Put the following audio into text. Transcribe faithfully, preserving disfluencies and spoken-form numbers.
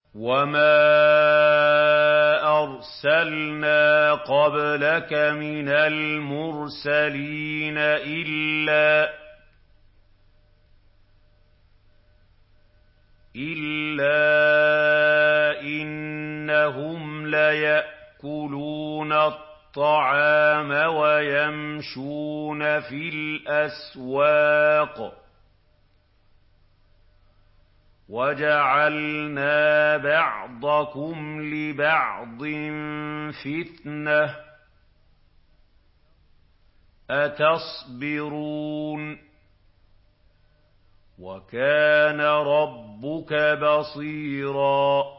وَمَا أَرْسَلْنَا قَبْلَكَ مِنَ الْمُرْسَلِينَ إِلَّا إِلَّا إِنَّهُمْ لَيَأْكُلُونَ الطَّعَامَ وَيَمْشُونَ فِي الْأَسْوَاقِ ۗ وَجَعَلْنَا بَعْضَكُمْ لِبَعْضٍ فِتْنَةً ۚ أَتَصْبِرُونَ ۗ وَكَانَ رَبُّكَ بَصِيرًا